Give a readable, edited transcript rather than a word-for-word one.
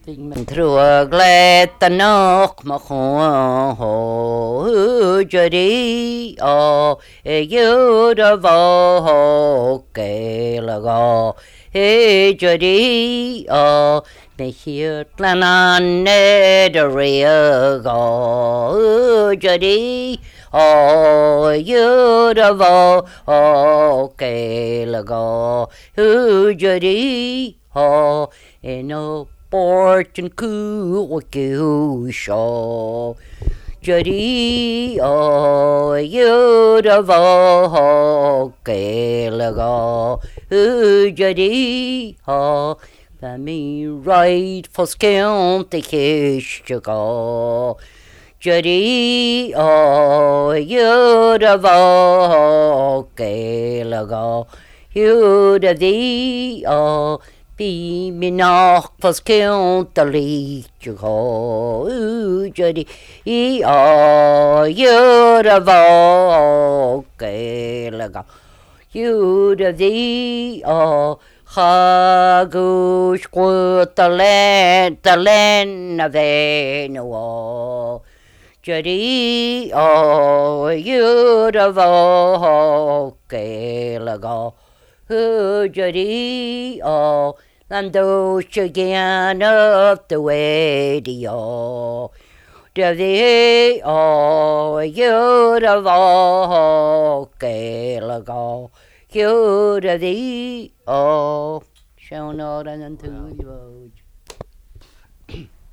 Through glad the knock my ho jury oh you the voke lago hey jury oh me here planan the real go jury oh you the voke lago jury oh no Port and cool shaw. Judy, oh, you'd have all lago. Judy, oh, the me right for skilled the kish to go. Judy, oh, you'd have all lago. You'd have thee, oh. Be me knock was killed the leech you go, Judy, oh, you'd have okay, lago, you'd have thee, oh, Hagush quit the land of no, Judy, oh, you'd have okay, lago. Judy, oh, and those again up the radio. Judy, oh, you'd have okay, lago. You'd have oh, shall not unto you.